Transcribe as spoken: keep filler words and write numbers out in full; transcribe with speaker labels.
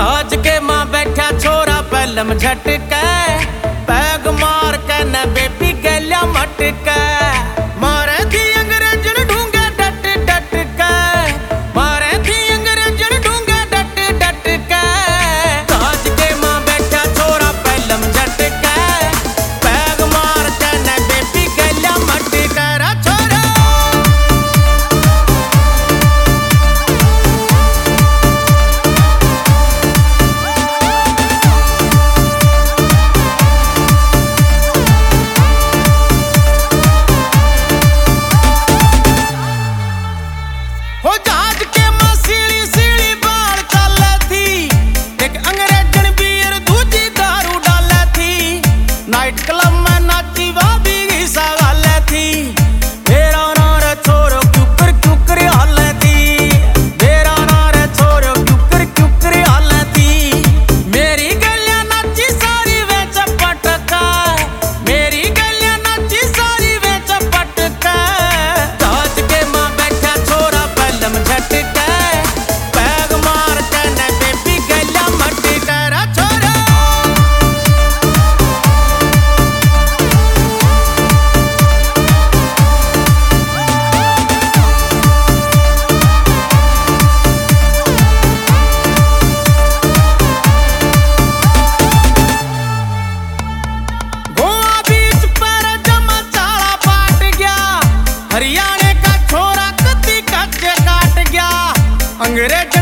Speaker 1: ताज के मां बैठा छोरा पहलम झटका पैग मार के न बेबी गैल्या मटका मारे थी अंग्रेजन ढूंगा डट डट का मारे थी अंग्रेजन ढूंगा डट डट का ताज के मां बैठा छोरा पहलम झटका पैग मार के न बेबी गैल्या मटका रा छोरा क्लब में नाची वादी की सवाल थी मेरा नार छोरो क्यूकर क्यूकर हाल थी मेरा नार छोरो क्यूकर क्यूकर हाल थी मेरी गलियां नाची सारी वे चपटका मेरी गलियां नाची सारी वे चपटका ताज के मां बैठा छोरा पहलम झटका पैग मार के न बेबी गलियां मटका रा छोरा हरियाणा का छोरा कत्ती कच्चे काट गया अंग्रेज